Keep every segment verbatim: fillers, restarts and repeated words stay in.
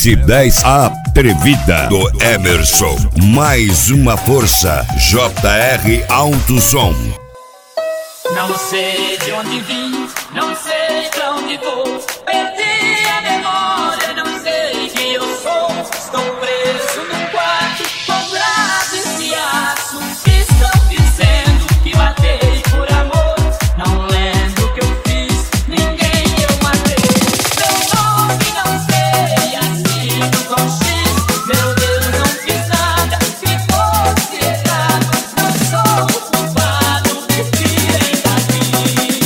S dez Atrevida do Emerson. Mais uma força, J R Alto Som. Não sei de onde vim, não sei pra onde vou. Perdi a memória, não sei quem eu sou. Estou preso num quarto com grades de aço. Estão dizendo que matei por amor. Não lembro o que eu fiz, ninguém eu matei. Meu nome não sei, assino com X. Meu Deus, não fiz nada, se fosse errado. Não sou o culpado, me tirem daqui.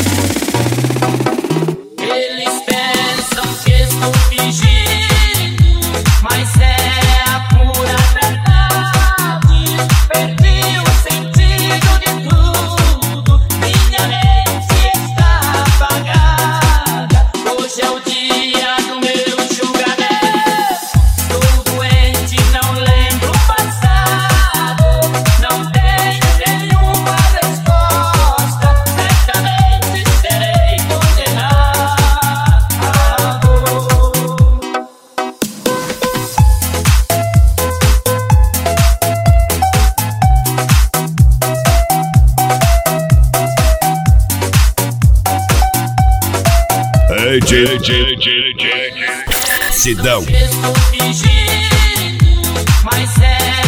Eles pensam que estou fingindo, mas é a pura verdade. Perdi o sentido de tudo, minha mente está apagada. Hoje é o dia do meu julgamento. Estou doente, não lembro o passado. Não tenho nenhuma resposta. Certamente serei condenado. Ei, J J J J Sidão. Estou fingindo, mas é